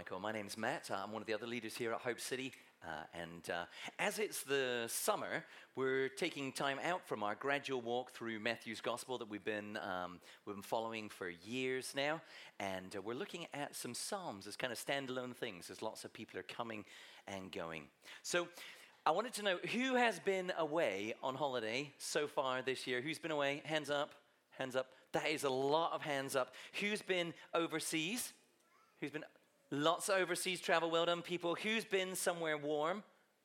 Michael. My name's Matt. I'm one of the other leaders here at Hope City. And as it's the summer, we're taking time out from our gradual walk through Matthew's Gospel that we've been following for years now. And we're looking at some Psalms as kind of standalone things, as lots of people are coming and going. So I wanted to know, who has been away on holiday so far this year? Who's been away? Hands up. Hands up. That is a lot of hands up. Who's been overseas? Who's been lots of overseas travel? Well done, people. Who's been somewhere warm?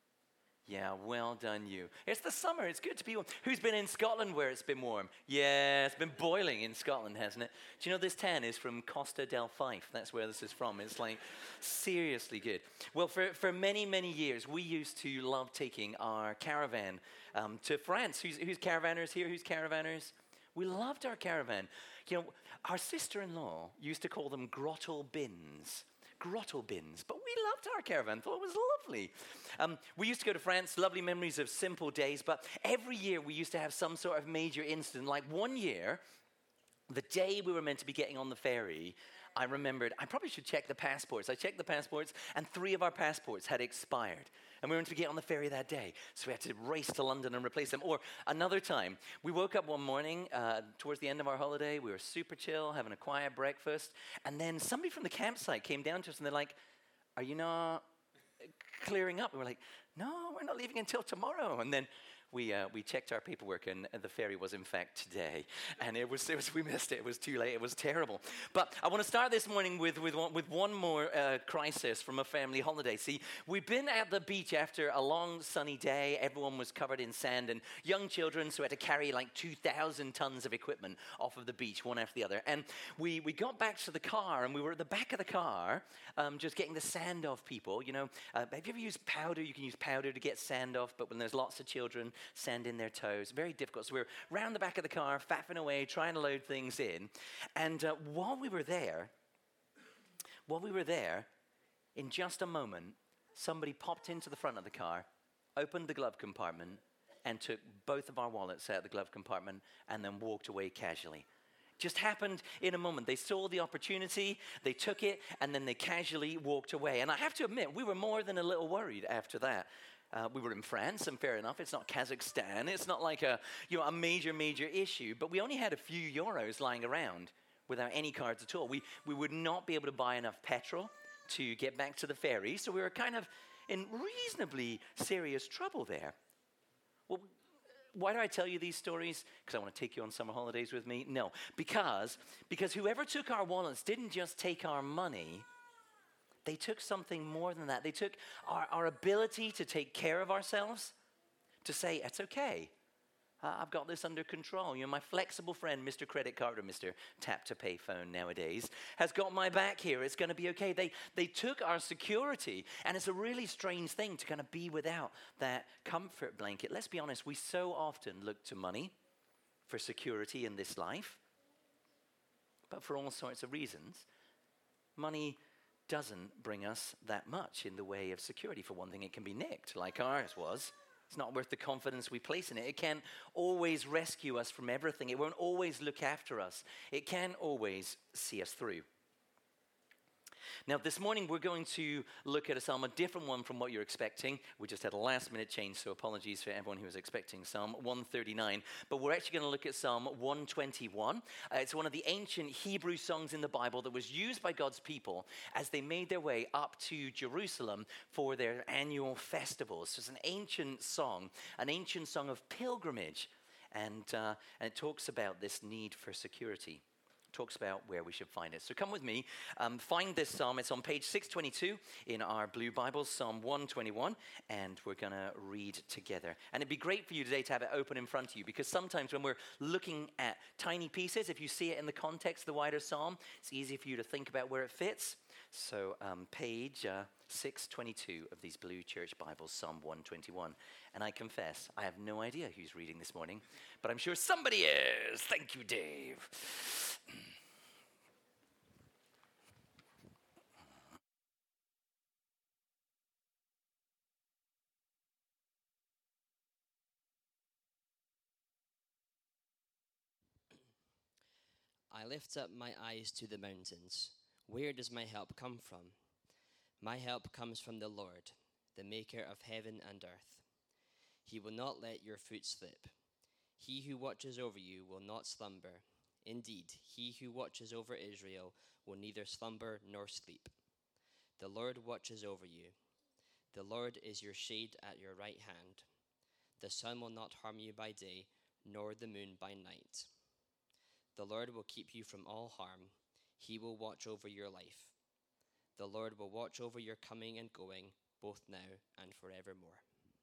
Yeah, well done, you. It's the summer. It's good to be warm. Who's been in Scotland where it's been warm? Yeah, it's been boiling in Scotland, hasn't it? Do you know this tan is from Costa del Fife? That's where this is from. It's like seriously good. Well, for many, many years, we used to love taking our caravan to France. Who's caravanners here? Who's caravanners? We loved our caravan. You know, our sister-in-law used to call them grotto bins. Grotto bins. But we loved our caravan, thought it was lovely. We used to go to France, lovely memories of simple days, but every year we used to have some sort of major incident. Like one year, the day we were meant to be getting on the ferry, I remembered I probably should check the passports. I checked the passports, and 3 of our passports had expired. And we were meant to get on the ferry that day, so we had to race to London and replace them. Or another time, we woke up one morning towards the end of our holiday. We were super chill, having a quiet breakfast. And then somebody from the campsite came down to us, and they're like, "Are you not clearing up?" And we're like, "No, we're not leaving until tomorrow." And then we checked our paperwork, and the ferry was in fact today. And we missed it. It was too late. It was terrible. But I want to start this morning with one more crisis from a family holiday. See, we've been at the beach after a long sunny day. Everyone was covered in sand, and young children, so we had to carry like 2,000 tons of equipment off of the beach, one after the other. And we got back to the car, and we were at the back of the car, just getting the sand off people. You know, have you ever used powder? You can use powder to get sand off, but when there's lots of children, sand in their toes. Very difficult. So we were round the back of the car, faffing away, trying to load things in. And while we were there, in just a moment, somebody popped into the front of the car, opened the glove compartment, and took both of our wallets out of the glove compartment, and then walked away casually. Just happened in a moment. They saw the opportunity, they took it, and then they casually walked away. And I have to admit, we were more than a little worried after that. We were in France, and fair enough, it's not Kazakhstan. It's not like a major issue, but we only had a few euros lying around without any cards at all. We would not be able to buy enough petrol to get back to the ferry, so we were kind of in reasonably serious trouble there. Well, why do I tell you these stories? Because I want to take you on summer holidays with me? No, because whoever took our wallets didn't just take our money. They took something more than that. They took our ability to take care of ourselves, to say, it's okay. I've got this under control. You know, my flexible friend, Mr. Credit Card, or Mr. Tap to Pay phone nowadays, has got my back here. It's going to be okay. They took our security, and it's a really strange thing to kind of be without that comfort blanket. Let's be honest, we so often look to money for security in this life, but for all sorts of reasons, money doesn't bring us that much in the way of security. For one thing, it can be nicked, like ours was. It's not worth the confidence we place in it. It can't always rescue us from everything. It won't always look after us. It can't always see us through. Now, this morning, we're going to look at a psalm, a different one from what you're expecting. We just had a last-minute change, so apologies for everyone who was expecting Psalm 139. But we're actually going to look at Psalm 121. It's one of the ancient Hebrew songs in the Bible that was used by God's people as they made their way up to Jerusalem for their annual festivals. So it's an ancient song of pilgrimage. And it talks about this need for security. Talks about where we should find it. So come with me, find this psalm. It's on page 622 in our blue Bibles, Psalm 121, and we're going to read together. And it'd be great for you today to have it open in front of you, because sometimes when we're looking at tiny pieces, if you see it in the context of the wider psalm, it's easy for you to think about where it fits. So page 622 of these blue church Bibles, Psalm 121. And I confess, I have no idea who's reading this morning, but I'm sure somebody is. Thank you, Dave. I lift up my eyes to the mountains. Where does my help come from? My help comes from the Lord, the maker of heaven and earth. He will not let your foot slip. He who watches over you will not slumber. Indeed, he who watches over Israel will neither slumber nor sleep. The Lord watches over you. The Lord is your shade at your right hand. The sun will not harm you by day, nor the moon by night. The Lord will keep you from all harm. He will watch over your life. The Lord will watch over your coming and going, both now and forevermore.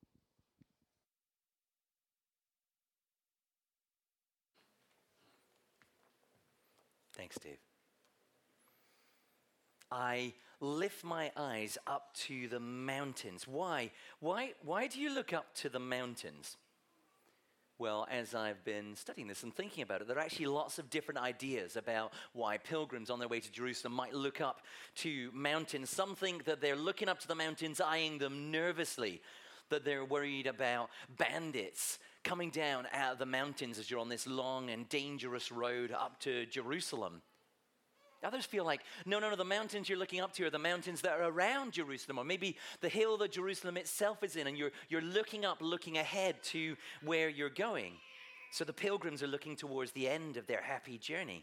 Thanks, Dave. I lift my eyes up to the mountains. Why? Why do you look up to the mountains? Well, as I've been studying this and thinking about it, there are actually lots of different ideas about why pilgrims on their way to Jerusalem might look up to mountains. Some think that they're looking up to the mountains, eyeing them nervously, that they're worried about bandits coming down out of the mountains as you're on this long and dangerous road up to Jerusalem. Others feel like, no, the mountains you're looking up to are the mountains that are around Jerusalem, or maybe the hill that Jerusalem itself is in, and you're looking up, looking ahead to where you're going. So the pilgrims are looking towards the end of their happy journey.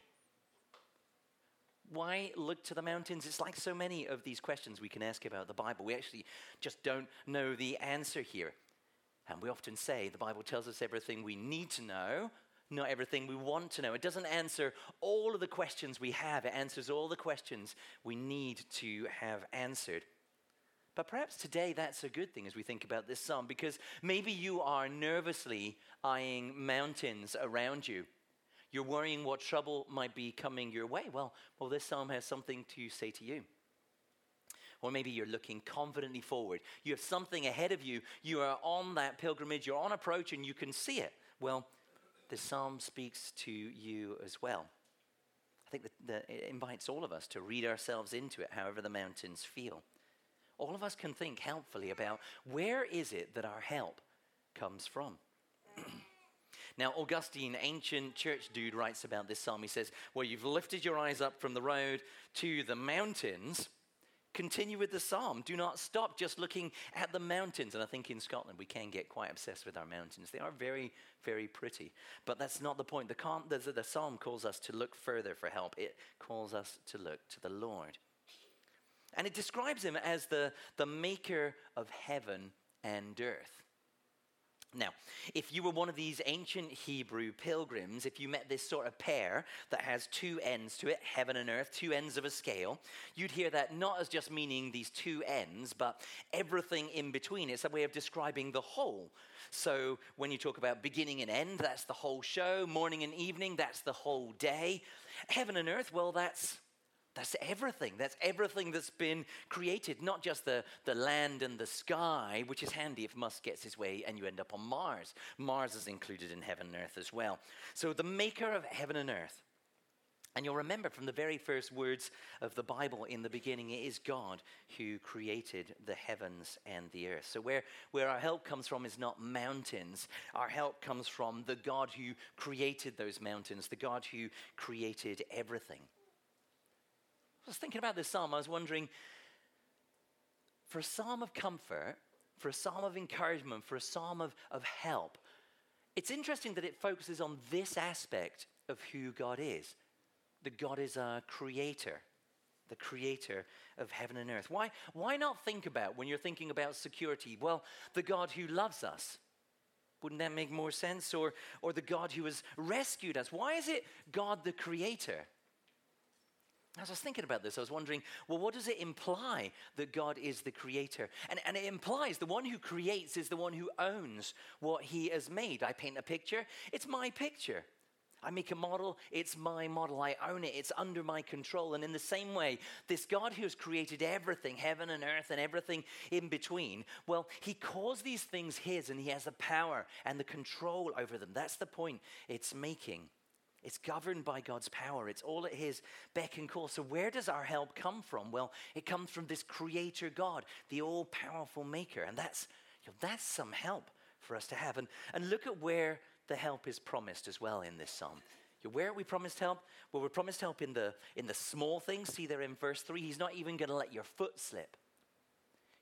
Why look to the mountains? It's like so many of these questions we can ask about the Bible. We actually just don't know the answer here. And we often say the Bible tells us everything we need to know, not everything we want to know. It doesn't answer all of the questions we have. It answers all the questions we need to have answered. But perhaps today that's a good thing as we think about this psalm, because maybe you are nervously eyeing mountains around you. You're worrying what trouble might be coming your way. Well, this psalm has something to say to you. Or maybe you're looking confidently forward. You have something ahead of you. You are on that pilgrimage. You're on approach and you can see it. Well, the psalm speaks to you as well. I think that it invites all of us to read ourselves into it, however the mountains feel. All of us can think helpfully about where is it that our help comes from. Now, Augustine, ancient church dude, writes about this psalm. He says, well, you've lifted your eyes up from the road to the mountains. Continue with the psalm. Do not stop just looking at the mountains. And I think in Scotland we can get quite obsessed with our mountains. They are very, very pretty. But that's not the point. The psalm calls us to look further for help. It calls us to look to the Lord. And it describes him as the maker of heaven and earth. Now, if you were one of these ancient Hebrew pilgrims, if you met this sort of pair that has two ends to it, heaven and earth, two ends of a scale, you'd hear that not as just meaning these two ends, but everything in between. It's a way of describing the whole. So when you talk about beginning and end, that's the whole show. Morning and evening, that's the whole day. Heaven and earth, well, that's everything. That's everything that's been created, not just the land and the sky, which is handy if Musk gets his way and you end up on Mars. Mars is included in heaven and earth as well. So the maker of heaven and earth. And you'll remember from the very first words of the Bible in the beginning, it is God who created the heavens and the earth. So where our help comes from is not mountains. Our help comes from the God who created those mountains, the God who created everything. I was thinking about this psalm. I was wondering, for a psalm of comfort, for a psalm of encouragement, for a psalm of help, it's interesting that it focuses on this aspect of who God is. That God is a creator, the creator of heaven and earth. Why not think about, when you're thinking about security, well, the God who loves us? Wouldn't that make more sense? Or the God who has rescued us? Why is it God the creator? As I was thinking about this, I was wondering, well, what does it imply that God is the creator? And it implies the one who creates is the one who owns what he has made. I paint a picture, it's my picture. I make a model, it's my model. I own it, it's under my control. And in the same way, this God who has created everything, heaven and earth and everything in between, well, he calls these things his, and he has the power and the control over them. That's the point it's making. It's governed by God's power. It's all at his beck and call. So where does our help come from? Well, it comes from this creator God, the all-powerful maker. And that's some help for us to have. And look at where the help is promised as well in this psalm. Where are we promised help? Well, we're promised help in the small things. See there in verse 3, he's not even going to let your foot slip.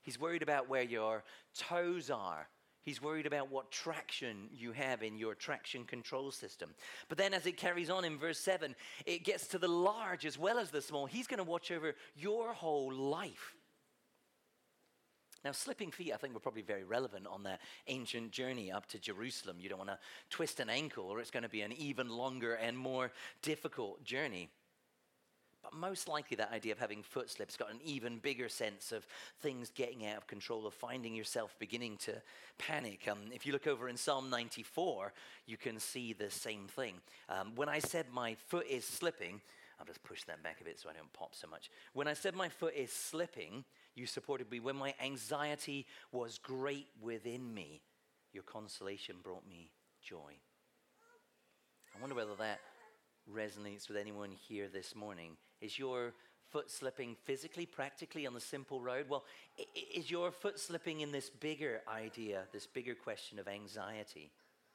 He's worried about where your toes are. He's worried about what traction you have in your traction control system. But then as it carries on in verse 7, it gets to the large as well as the small. He's going to watch over your whole life. Now, slipping feet, I think, were probably very relevant on that ancient journey up to Jerusalem. You don't want to twist an ankle, or it's going to be an even longer and more difficult journey. But most likely that idea of having foot slips got an even bigger sense of things getting out of control, of finding yourself beginning to panic. If you look over in Psalm 94, you can see the same thing. When I said my foot is slipping, I'll just push that back a bit so I don't pop so much. When I said my foot is slipping, you supported me. When my anxiety was great within me, your consolation brought me joy. I wonder whether that resonates with anyone here this morning. Is your foot slipping physically, practically on the simple road? Well, is your foot slipping in this bigger idea, this bigger question of anxiety?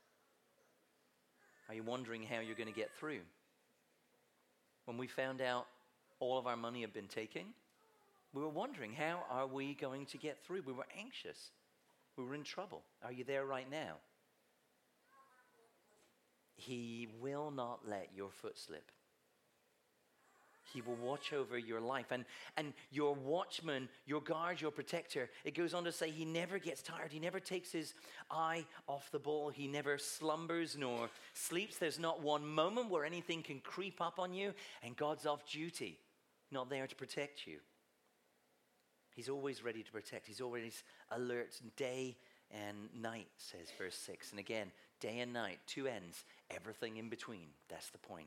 Are you wondering how you're going to get through? When we found out all of our money had been taken, we were wondering, how are we going to get through? We were anxious. We were in trouble. Are you there right now? He will not let your foot slip. He will watch over your life. And your watchman, your guard, your protector, it goes on to say he never gets tired. He never takes his eye off the ball. He never slumbers nor sleeps. There's not one moment where anything can creep up on you and God's off duty, not there to protect you. He's always ready to protect. He's always alert day and night, says verse 6. And again, day and night, two ends, everything in between. That's the point.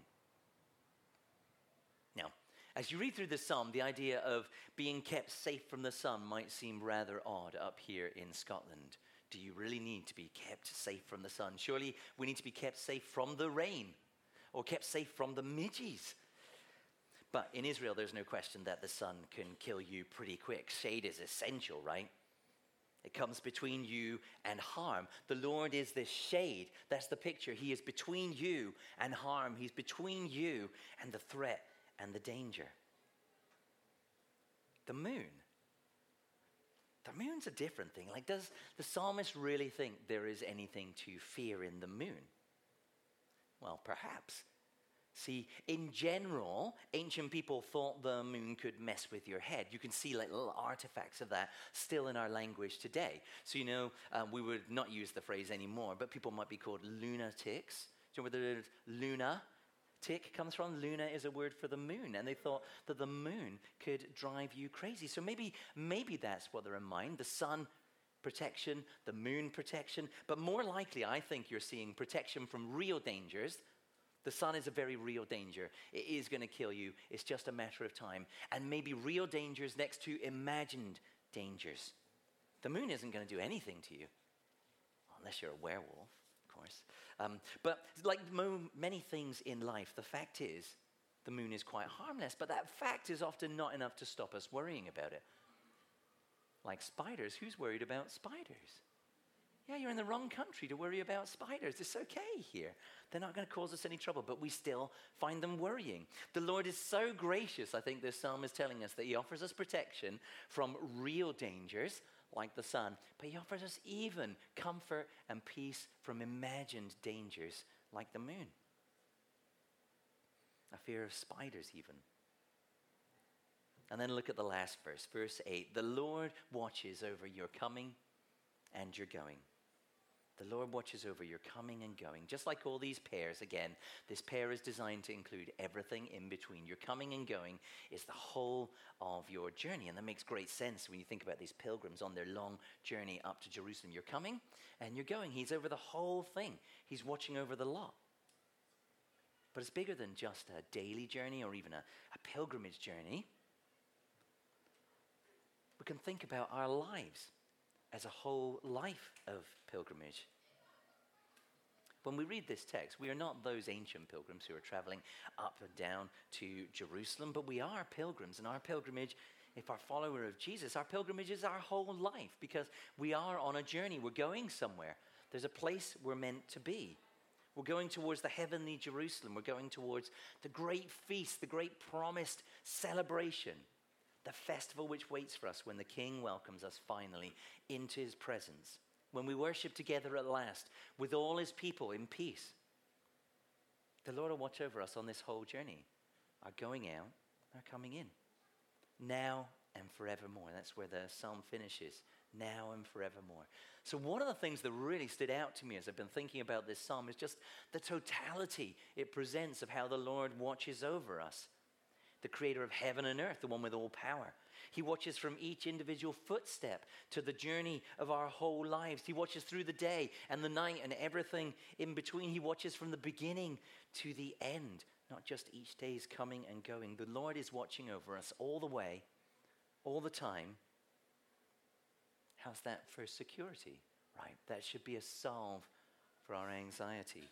Now, as you read through this psalm, the idea of being kept safe from the sun might seem rather odd up here in Scotland. Do you really need to be kept safe from the sun? Surely we need to be kept safe from the rain or kept safe from the midges. But in Israel, there's no question that the sun can kill you pretty quick. Shade is essential, right? It comes between you and harm. The Lord is the shade. That's the picture. He is between you and harm. He's between you and the threat and the danger. The moon. The moon's a different thing. Like, does the psalmist really think there is anything to fear in the moon? Well, perhaps. See, in general, ancient people thought the moon could mess with your head. You can see like little artifacts of that still in our language today. So, we would not use the phrase anymore, but people might be called lunatics. Do you know where the lunatic comes from? Luna is a word for the moon, and they thought that the moon could drive you crazy. So maybe that's what they're in mind, the sun protection, the moon protection. But more likely, I think you're seeing protection from real dangers. The sun is a very real danger. It is going to kill you. It's just a matter of time. And maybe real dangers next to imagined dangers. The moon isn't going to do anything to you. Unless you're a werewolf, of course. But like many things in life, the fact is, the moon is quite harmless. But that fact is often not enough to stop us worrying about it. Like spiders. Who's worried about spiders? Yeah, you're in the wrong country to worry about spiders. It's okay here. They're not going to cause us any trouble, but we still find them worrying. The Lord is so gracious, I think this psalm is telling us, that he offers us protection from real dangers, like the sun, but he offers us even comfort and peace from imagined dangers, like the moon. A fear of spiders, even. And then look at the last verse, verse 8. The Lord watches over your coming and your going. The Lord watches over your coming and going. Just like all these pairs, again, this pair is designed to include everything in between. Your coming and going is the whole of your journey. And that makes great sense when you think about these pilgrims on their long journey up to Jerusalem. You're coming and you're going. He's over the whole thing. He's watching over the lot. But it's bigger than just a daily journey or even a pilgrimage journey. We can think about our lives as a whole life of pilgrimage. When we read this text, we are not those ancient pilgrims who are traveling up and down to Jerusalem, but we are pilgrims, and our pilgrimage, if our follower of Jesus, our pilgrimage is our whole life, because we are on a journey. We're going somewhere. There's a place we're meant to be. We're going towards the heavenly Jerusalem. We're going towards the great feast, the great promised celebration, The festival which waits for us when the King welcomes us finally into his presence. When we worship together at last with all his people in peace. The Lord will watch over us on this whole journey. Our going out, our coming in. Now and forevermore. That's where the psalm finishes. Now and forevermore. So one of the things that really stood out to me as I've been thinking about this psalm is just the totality it presents of how the Lord watches over us. The creator of heaven and earth, the one with all power. He watches from each individual footstep to the journey of our whole lives. He watches through the day and the night and everything in between. He watches from the beginning to the end, not just each day's coming and going. The Lord is watching over us all the way, all the time. How's that for security, right? That should be a salve for our anxiety.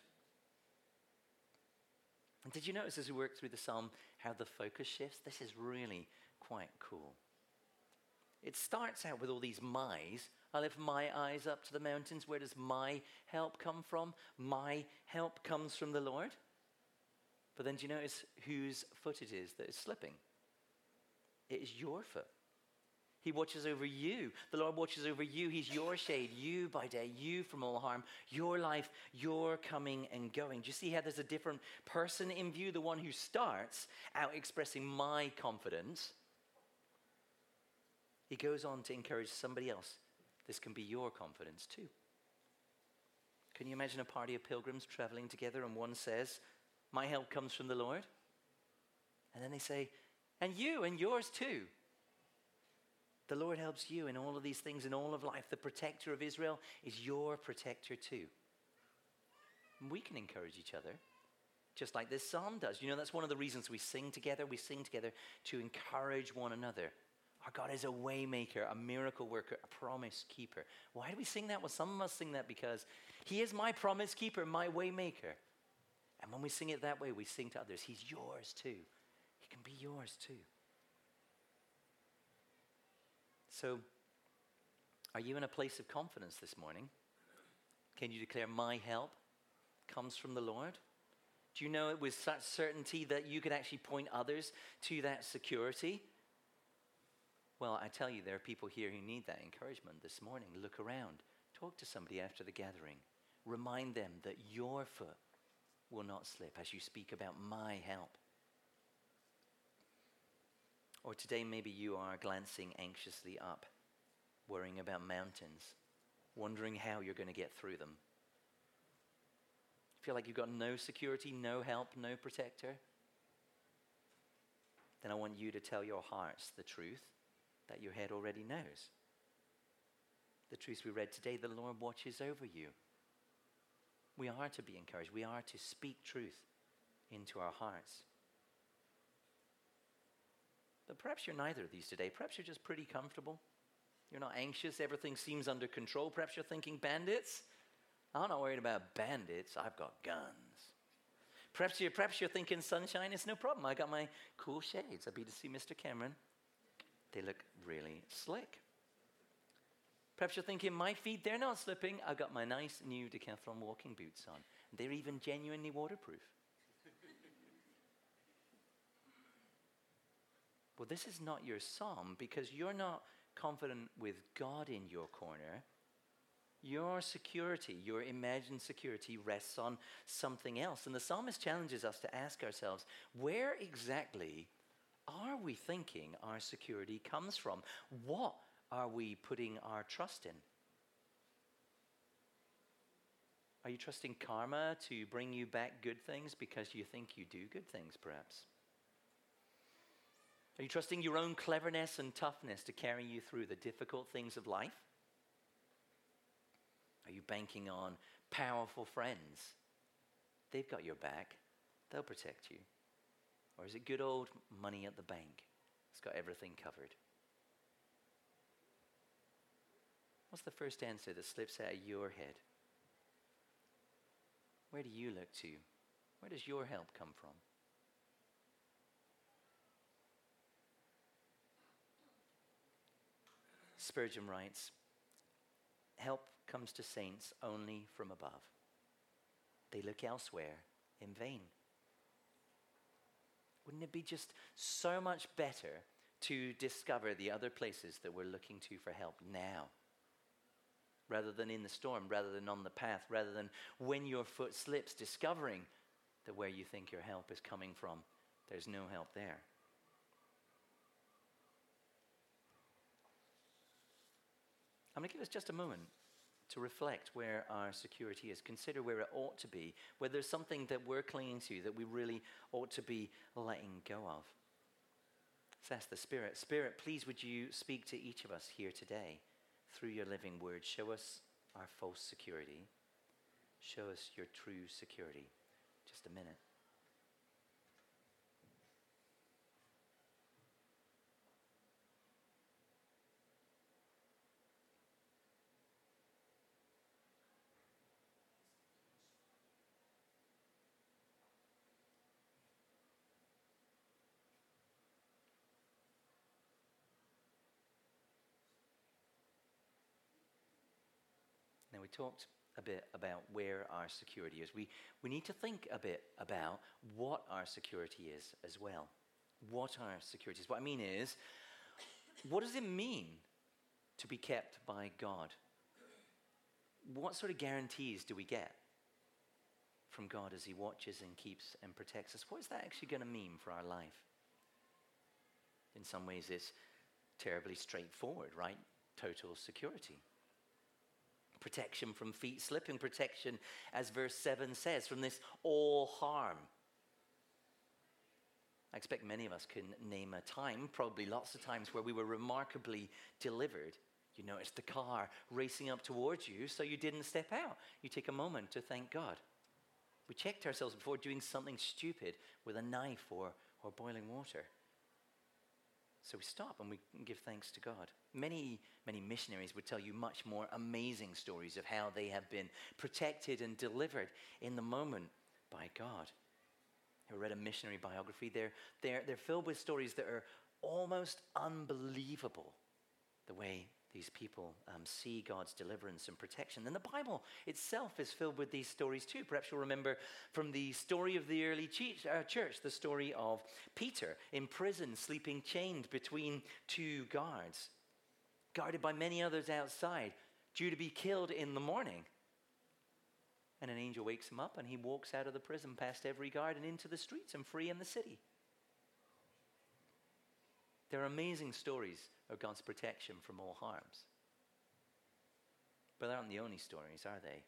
And did you notice as we work through the psalm how the focus shifts? This is really quite cool. It starts out with all these my's. I lift my eyes up to the mountains. Where does my help come from? My help comes from the Lord. But then do you notice whose foot it is that is slipping? It is your foot. He watches over you. The Lord watches over you. He's your shade, you by day, you from all harm, your life, your coming and going. Do you see how there's a different person in view? The one who starts out expressing my confidence. He goes on to encourage somebody else. This can be your confidence too. Can you imagine a party of pilgrims traveling together and one says, my help comes from the Lord? And then they say, and you and yours too. The Lord helps you in all of these things, in all of life. The protector of Israel is your protector too. And we can encourage each other, just like this psalm does. You know, that's one of the reasons we sing together. We sing together to encourage one another. Our God is a way maker, a miracle worker, a promise keeper. Why do we sing that? Well, some of us sing that because he is my promise keeper, my way maker. And when we sing it that way, we sing to others. He's yours too. He can be yours too. So, are you in a place of confidence this morning? Can you declare, my help comes from the Lord? Do you know it with such certainty that you could actually point others to that security? Well, I tell you, there are people here who need that encouragement this morning. Look around. Talk to somebody after the gathering. Remind them that your foot will not slip as you speak about my help. Or today maybe you are glancing anxiously up, worrying about mountains, wondering how you're going to get through them. Feel like you've got no security, no help, no protector? Then I want you to tell your hearts the truth that your head already knows. The truth we read today, the Lord watches over you. We are to be encouraged. We are to speak truth into our hearts. But perhaps you're neither of these today. Perhaps you're just pretty comfortable. You're not anxious. Everything seems under control. Perhaps you're thinking, bandits? I'm not worried about bandits. I've got guns. Perhaps you're thinking, sunshine, it's no problem. I got my cool shades. I'll be to see Mr. Cameron. They look really slick. Perhaps you're thinking, my feet, they're not slipping. I've got my nice new Decathlon walking boots on. They're even genuinely waterproof. Well, this is not your psalm because you're not confident with God in your corner. Your security, your imagined security rests on something else. And the psalmist challenges us to ask ourselves, where exactly are we thinking our security comes from? What are we putting our trust in? Are you trusting karma to bring you back good things because you think you do good things, perhaps? Are you trusting your own cleverness and toughness to carry you through the difficult things of life? Are you banking on powerful friends? They've got your back. They'll protect you. Or is it good old money at the bank? It's got everything covered. What's the first answer that slips out of your head? Where do you look to? Where does your help come from? Spurgeon writes, help comes to saints only from above. They look elsewhere in vain. Wouldn't it be just so much better to discover the other places that we're looking to for help now. Rather than in the storm, rather than on the path, rather than when your foot slips, discovering that where you think your help is coming from, there's no help there. I'm going to give us just a moment to reflect where our security is. Consider where it ought to be, whether there's something that we're clinging to that we really ought to be letting go of. Let's ask the Spirit. Spirit, please would you speak to each of us here today through your living word. Show us our false security. Show us your true security. Just a minute. Now, we talked a bit about where our security is. We need to think a bit about what our security is as well. What our security is. What I mean is, what does it mean to be kept by God? What sort of guarantees do we get from God as he watches and keeps and protects us? What is that actually going to mean for our life? In some ways, it's terribly straightforward, right? Total security. Protection from feet slipping, protection, as verse 7 says, from this all harm. I expect many of us can name a time, probably lots of times, where we were remarkably delivered. You noticed the car racing up towards you, so you didn't step out. You take a moment to thank God. We checked ourselves before doing something stupid with a knife or boiling water. So we stop and we give thanks to God. Many missionaries would tell you much more amazing stories of how they have been protected and delivered in the moment by God. I read a missionary biography. They're filled with stories that are almost unbelievable, the way these people see God's deliverance and protection. And the Bible itself is filled with these stories too. Perhaps you'll remember from the story of the early church, the story of Peter in prison, sleeping chained between two guards, guarded by many others outside, due to be killed in the morning. And an angel wakes him up and he walks out of the prison past every guard and into the streets and free in the city. There are amazing stories of God's protection from all harms. But they aren't the only stories, are they?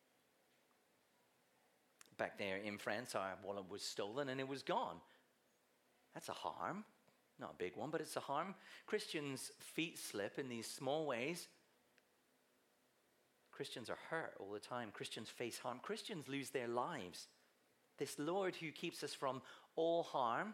Back there in France, our wallet was stolen and it was gone. That's a harm. Not a big one, but it's a harm. Christians' feet slip in these small ways. Christians are hurt all the time. Christians face harm. Christians lose their lives. This Lord who keeps us from all harm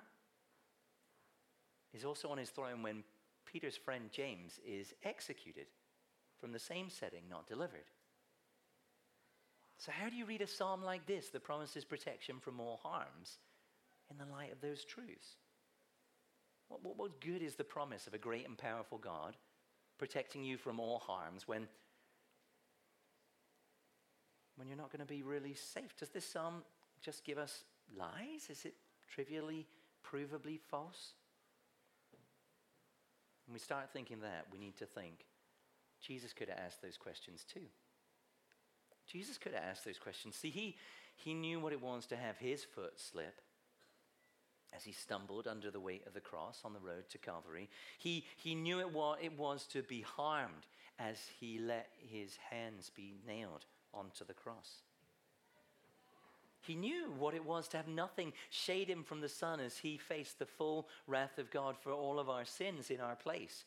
is also on his throne when Peter's friend James is executed from the same setting, not delivered. So how do you read a psalm like this that promises protection from all harms in the light of those truths? What good is the promise of a great and powerful God protecting you from all harms when you're not going to be really safe? Does this psalm just give us lies? Is it trivially, provably false? When we start thinking that, we need to think, Jesus could have asked those questions too. Jesus could have asked those questions. See, he knew what it was to have his foot slip as he stumbled under the weight of the cross on the road to Calvary. He knew what it was to be harmed as he let his hands be nailed onto the cross. He knew what it was to have nothing shade him from the sun as he faced the full wrath of God for all of our sins in our place.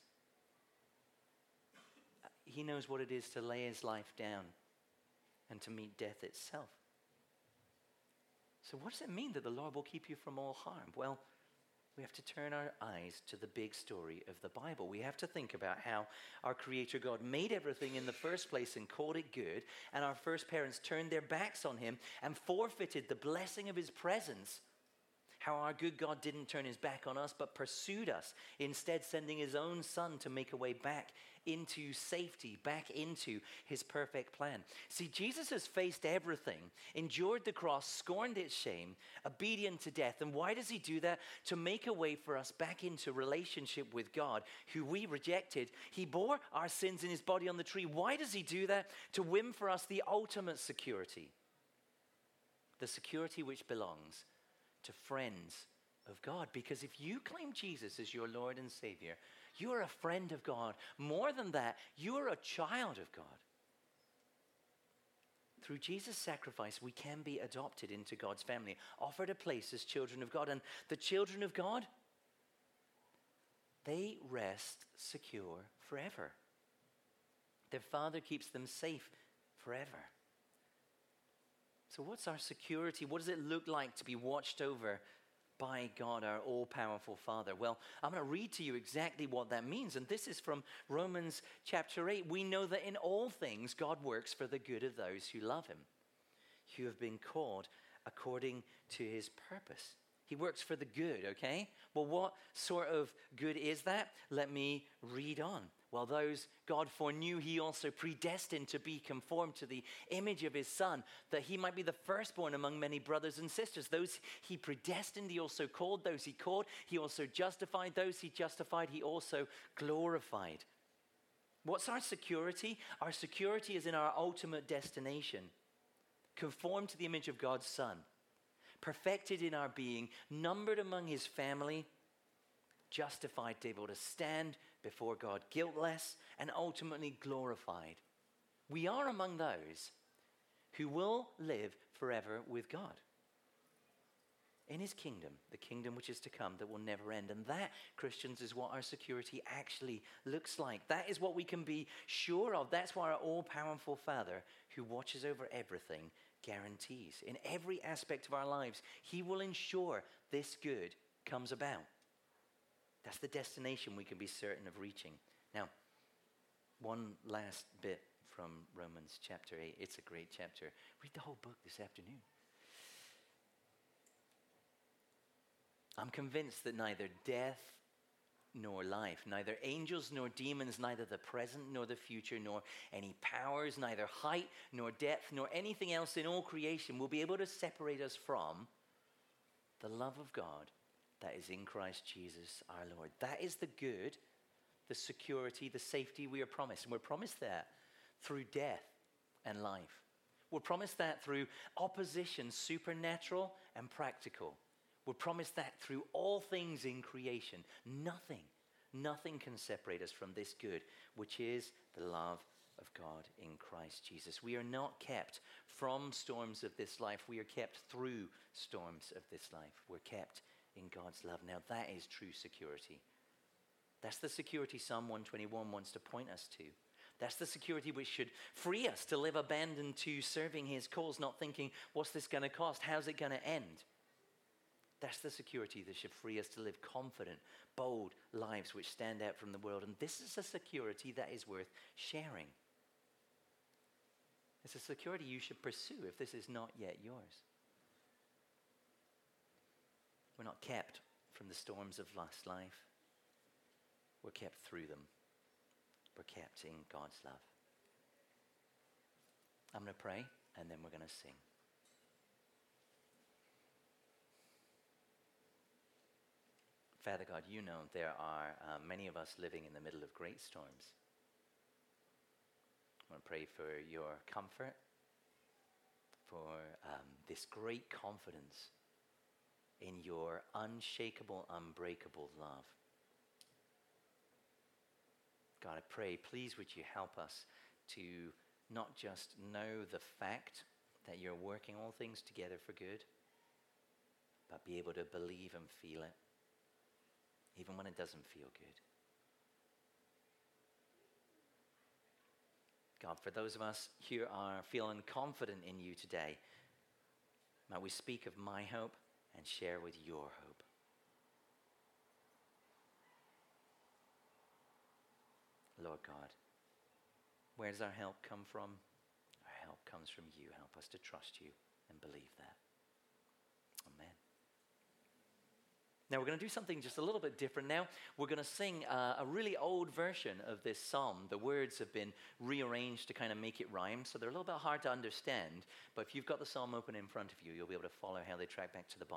He knows what it is to lay his life down and to meet death itself. So what does it mean that the Lord will keep you from all harm? Well, we have to turn our eyes to the big story of the Bible. We have to think about how our Creator God made everything in the first place and called it good, and our first parents turned their backs on him and forfeited the blessing of his presence. How our good God didn't turn his back on us, but pursued us, instead sending his own Son to make a way back into safety, back into his perfect plan. See, Jesus has faced everything, endured the cross, scorned its shame, obedient to death. And why does he do that? To make a way for us back into relationship with God, who we rejected. He bore our sins in his body on the tree. Why does he do that? To win for us the ultimate security. The security which belongs to friends of God. Because if you claim Jesus as your Lord and Savior, you are a friend of God. More than that, you are a child of God. Through Jesus' sacrifice, we can be adopted into God's family, offered a place as children of God. And the children of God, they rest secure forever. Their Father keeps them safe forever. So what's our security? What does it look like to be watched over by God, our all-powerful Father? Well, I'm going to read to you exactly what that means. And this is from Romans chapter 8. We know that in all things, God works for the good of those who love him, who have been called according to his purpose. He works for the good, okay? Well, what sort of good is that? Let me read on. Well, those God foreknew, he also predestined to be conformed to the image of his Son, that he might be the firstborn among many brothers and sisters. Those he predestined, he also called. Those he called, he also justified. Those he justified, he also glorified. What's our security? Our security is in our ultimate destination, conformed to the image of God's Son, perfected in our being, numbered among his family, justified to be able to stand before God guiltless, and ultimately glorified. We are among those who will live forever with God in his kingdom, the kingdom which is to come that will never end. And that, Christians, is what our security actually looks like. That is what we can be sure of. That's what our all-powerful Father, who watches over everything, guarantees. In every aspect of our lives, he will ensure this good comes about. That's the destination we can be certain of reaching. Now, one last bit from Romans chapter 8. It's a great chapter. Read the whole book this afternoon. I'm convinced that neither death nor life, neither angels nor demons, neither the present nor the future, nor any powers, neither height nor depth, nor anything else in all creation will be able to separate us from the love of God that is in Christ Jesus our Lord. That is the good, the security, the safety we are promised. And we're promised that through death and life. We're promised that through opposition, supernatural and practical. We're promised that through all things in creation. Nothing can separate us from this good, which is the love of God in Christ Jesus. We are not kept from storms of this life. We are kept through storms of this life. We're kept in God's love. Now that is true security. That's the security Psalm 121 wants to point us to. That's the security which should free us to live abandoned to serving his cause, not thinking, what's this going to cost? How's it going to end? That's the security that should free us to live confident, bold lives which stand out from the world. And this is a security that is worth sharing. It's a security you should pursue if this is not yet yours. We're not kept from the storms of last life. We're kept through them. We're kept in God's love. I'm going to pray, and then we're going to sing. Father God, you know there are many of us living in the middle of great storms. I want to pray for your comfort, for this great confidence in your unshakable, unbreakable love. God, I pray, please would you help us to not just know the fact that you're working all things together for good, but be able to believe and feel it, even when it doesn't feel good. God, for those of us who are feeling confident in you today, might we speak of my hope and share with your hope. Lord God, where does our help come from? Our help comes from you. Help us to trust you and believe that. Amen. Now we're going to do something just a little bit different now. We're going to sing a really old version of this psalm. The words have been rearranged to kind of make it rhyme, so they're a little bit hard to understand. But if you've got the psalm open in front of you, you'll be able to follow how they track back to the Bible.